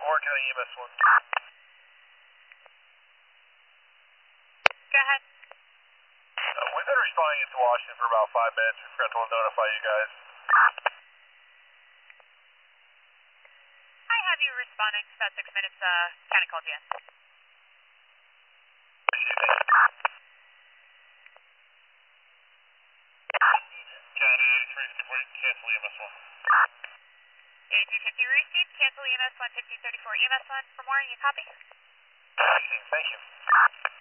County EMS 1. Go ahead. We've been responding into Washington for about 5 minutes. We forgot to notify you guys. I have you responding to about 6 minutes. Kind of called you in. County 8354, cancel EMS 1. 8350 received. Cancel EMS 1, 1534 EMS 1. For more, you copy? Thank you.